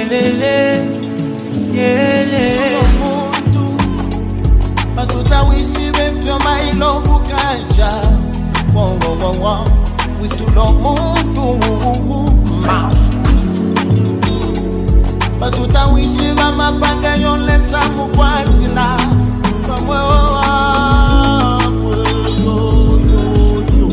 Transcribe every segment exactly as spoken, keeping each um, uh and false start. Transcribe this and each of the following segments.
yelele, yele. Solo batuta wishi befyo mailo bukaja. Wow, wow, wow, wow. Wisulo muntu ma. Batuta wishi bama panga yonle samu kwa jina. Kamwe wa yo yo yo.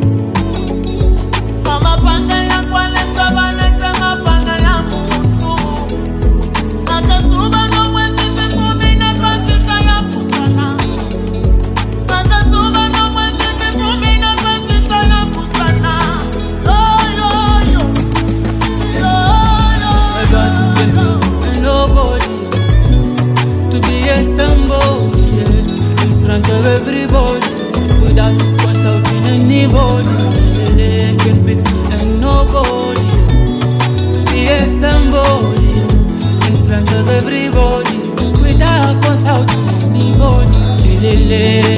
Mama panga ya kwa lesa bana kama panga ya muntu. Nakasuba no mwezi pekumi na pasita ya kusana. Nakasuba no mwezi pekumi na pasita ya kusana. Yo yo yo. Yo yo. I got to get nobody to be a somebody, yeah, in front of everybody without consulting anybody. They can pick and nobody to be a somebody in front of everybody without consulting anybody. Lele,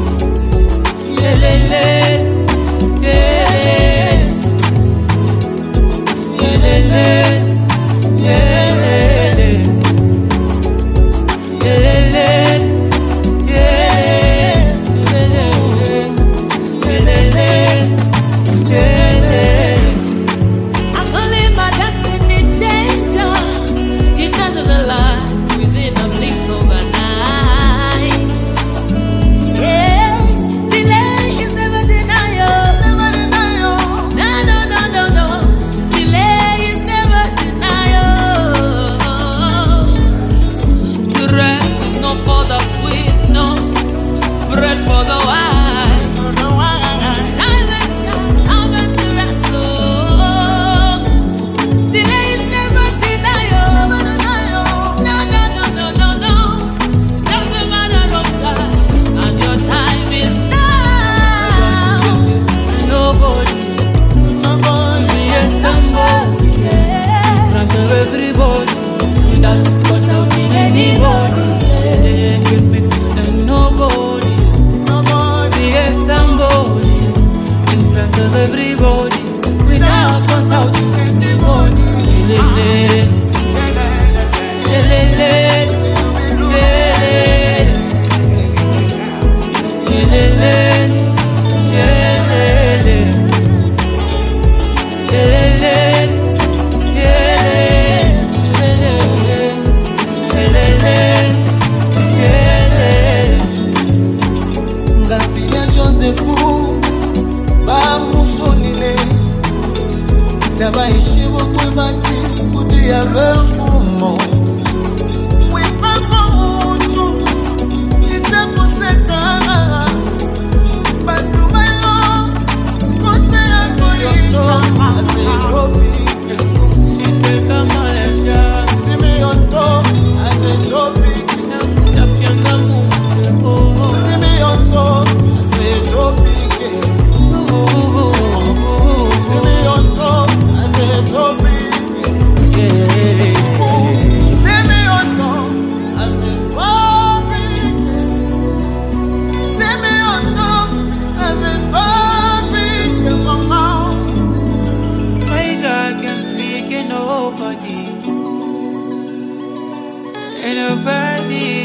lele, yeah, lele. Daba ishiwo kwe bati kuti ya refumo. Mwe pako mutu ite kusekana. Batu mayo kote ya koisha. Ase topi Jite kama lesha simi yonto. Ase topi ya pianga mumseko. simi yonto. Ase topi simi yonto. Ase topi simi yonto. Ase topi simi yonto. Ase topi mama. My God can pick nobody, ain't nobody.